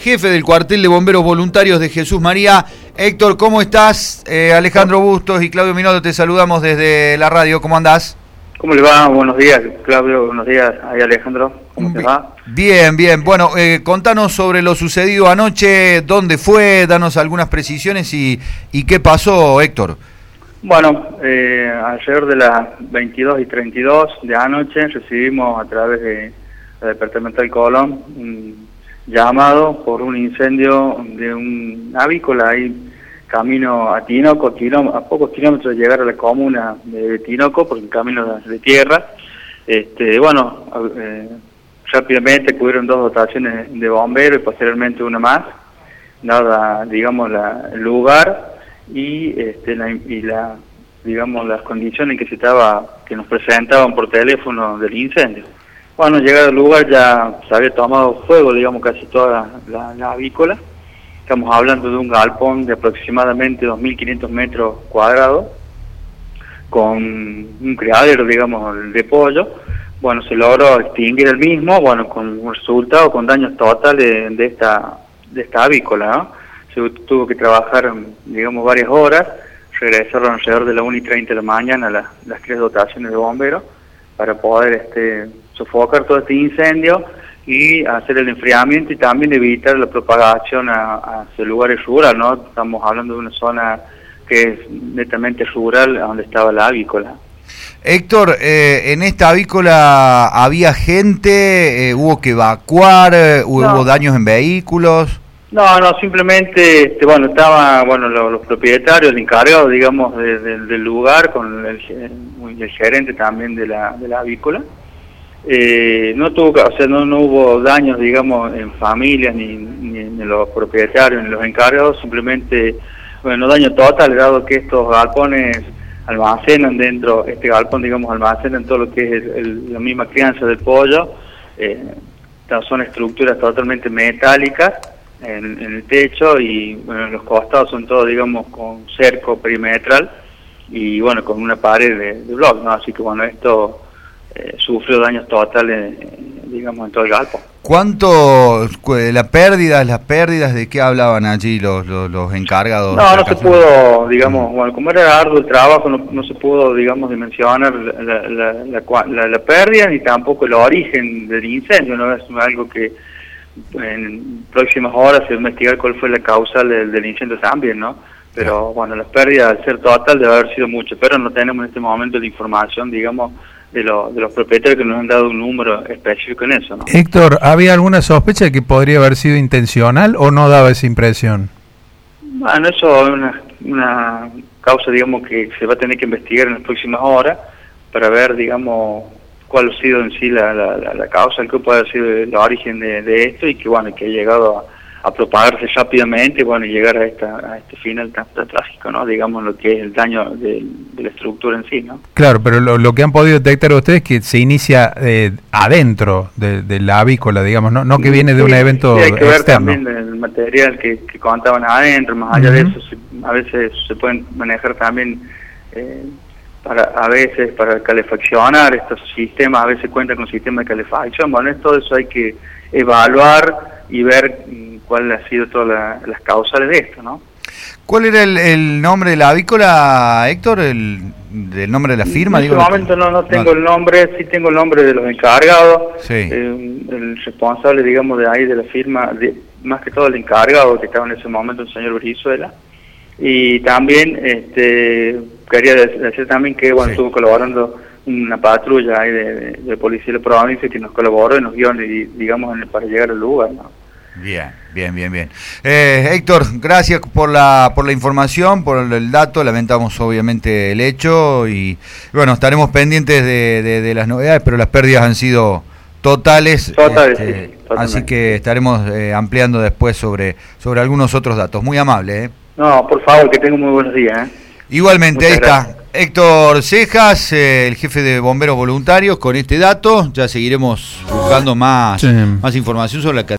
jefe del cuartel de bomberos voluntarios de Jesús María. Héctor, ¿cómo estás? Alejandro Bustos y Claudio Minoldo te saludamos desde la radio. ¿Cómo andás? ¿Cómo le va? Buenos días, Claudio. Buenos días, ahí Alejandro. ¿Cómo te va? Bien, bien. Bueno, contanos sobre lo sucedido anoche, dónde fue, danos algunas precisiones y qué pasó, Héctor. Bueno, alrededor de las 22:32 de anoche recibimos a través de la Departamental Colón un llamado por un incendio de un avícola ahí camino a Tinoco, a pocos kilómetros de llegar a la comuna de Tinoco, por el camino de tierra. Rápidamente acudieron 2 dotaciones de bomberos y posteriormente una más, dada, digamos, el lugar y las condiciones que nos presentaban por teléfono del incendio. Bueno, llegado al lugar ya se había tomado fuego, digamos, casi toda la avícola. Estamos hablando de un galpón de aproximadamente 2.500 metros cuadrados, con un criadero, digamos, de pollo. Bueno, se logró extinguir el mismo, bueno, con un resultado, con daños totales de esta avícola, ¿no? Se tuvo que trabajar, digamos, varias horas, regresaron alrededor de las 1:30 de la mañana las 3 dotaciones de bomberos para poder sofocar todo este incendio y hacer el enfriamiento y también evitar la propagación hacia lugares rurales, ¿no? Estamos hablando de una zona que es netamente rural, donde estaba la avícola. Héctor, en esta avícola había gente, hubo que evacuar, hubo daños en vehículos. No, simplemente, estaban, los propietarios, el encargado, digamos, del lugar, con el gerente también de la avícola. No hubo daños, digamos, en familias, ni en los propietarios, ni en los encargados, simplemente, daño total, dado que estos galpones almacenan dentro, este galpón, digamos, almacenan todo lo que es la misma crianza del pollo. Son estructuras totalmente metálicas en el techo y los costados son todos, digamos, con cerco perimetral y con una pared de bloc, ¿no? Así que esto sufrió daños totales, digamos, en todo el galpón. ¿Cuánto, las pérdidas de qué hablaban allí los encargados? No se pudo, digamos, como era arduo el trabajo, no se pudo, digamos, dimensionar la pérdida ni tampoco el origen del incendio, ¿no? Es algo que en próximas horas se va a investigar cuál fue la causa del incendio también, ¿no? Pero las pérdidas al ser total debe haber sido mucho, pero no tenemos en este momento la información, digamos, de los propietarios que nos han dado un número específico en eso, ¿no? Héctor, ¿había alguna sospecha de que podría haber sido intencional o no daba esa impresión? Bueno, eso es una causa, digamos, que se va a tener que investigar en las próximas horas para ver, digamos, cuál ha sido en sí la causa, qué puede haber sido el origen de esto y que ha llegado a propagarse rápidamente y llegar a este final tan trágico, ¿no? Digamos, lo que es el daño de la estructura en sí, ¿no? Claro, pero lo que han podido detectar ustedes es que se inicia adentro de la avícola, digamos, no que viene de un evento hay que externo. ver también el material que contaban adentro, más allá de eso, a veces se pueden manejar también para calefaccionar estos sistemas, a veces cuentan con sistemas de calefacción. Todo eso hay que evaluar y ver cuál ha sido todas las causales de esto, ¿no? ¿Cuál era el nombre de la avícola, Héctor? ¿El nombre de la firma? En este momento no tengo el nombre, sí tengo el nombre de los encargados, sí. El responsable, digamos, de ahí de la firma, más que todo el encargado que estaba en ese momento, el señor Brizuela. Y también quería decir también que estuvo colaborando una patrulla ahí de policía de la provincia que nos colaboró y nos guió, digamos, para llegar al lugar, ¿no? Bien. Héctor, gracias por la información, por el dato. Lamentamos obviamente el hecho y estaremos pendientes de las novedades, pero las pérdidas han sido totales. Sí, así que estaremos ampliando después sobre algunos otros datos. Muy amable. No, por favor, que tengan muy buenos días. Igualmente, muchas ahí gracias. está Héctor Cejas, el jefe de bomberos voluntarios, con este dato. Ya seguiremos buscando más información sobre la